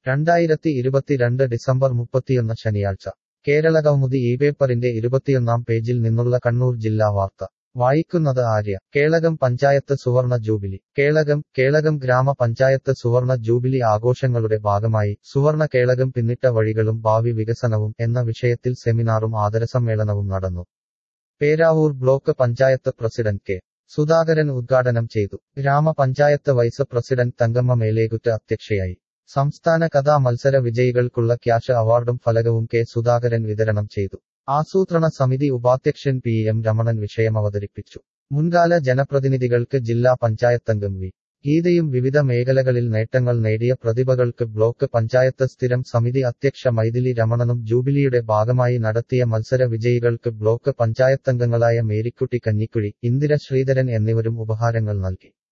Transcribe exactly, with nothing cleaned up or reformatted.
രണ്ടായിരത്തി ഇരുപത്തിരണ്ട് ഡിസംബർ മുപ്പത്തിയൊന്ന് ശനിയാഴ്ച കേരളകൗമുദി ഈ പേപ്പറിന്റെ ഇരുപത്തിയൊന്നാം പേജിൽ നിന്നുള്ള കണ്ണൂർ ജില്ലാ വാർത്ത വായിക്കുന്നത് ആര്യ. കേളകം പഞ്ചായത്ത് സുവർണ ജൂബിലി. കേളകം കേളകം ഗ്രാമപഞ്ചായത്ത് സുവർണ ജൂബിലി ആഘോഷങ്ങളുടെ ഭാഗമായി സുവർണ കേളകം പിന്നിട്ട വഴികളും ഭാവി വികസനവും എന്ന വിഷയത്തിൽ സെമിനാറും ആദരസമ്മേളനവും നടന്നു. Peravoor block panchayat president K. Sudhakaran ഉദ്ഘാടനം ചെയ്തു. ഗ്രാമപഞ്ചായത്ത് വൈസ് പ്രസിഡന്റ് തങ്കമ്മ മേലേകുറ്റ് അധ്യക്ഷയായി. സംസ്ഥാന കഥാ മത്സര വിജയികൾക്കുള്ള ക്യാഷ് അവാർഡും ഫലകവും കെ. സുധാകരൻ വിതരണം ചെയ്തു. ആസൂത്രണ സമിതി ഉപാധ്യക്ഷൻ പി എം രമണൻ വിഷയമവതരിപ്പിച്ചു. മുൻകാല ജനപ്രതിനിധികൾക്ക് ജില്ലാ പഞ്ചായത്തംഗം വി. ഗീതയും വിവിധ മേഖലകളിൽ നേട്ടങ്ങൾ നേടിയ പ്രതിഭകൾക്ക് ബ്ലോക്ക് പഞ്ചായത്ത് സ്ഥിരം സമിതി അധ്യക്ഷ മൈഥിലി രമണനും ജൂബിലിയുടെ ഭാഗമായി നടത്തിയ മത്സര വിജയികൾക്ക് ബ്ലോക്ക് പഞ്ചായത്തംഗങ്ങളായ മേരിക്കുട്ടി കഞ്ഞിക്കുഴി, ഇന്ദിര ശ്രീധരൻ എന്നിവരും ഉപഹാരങ്ങൾ നൽകി.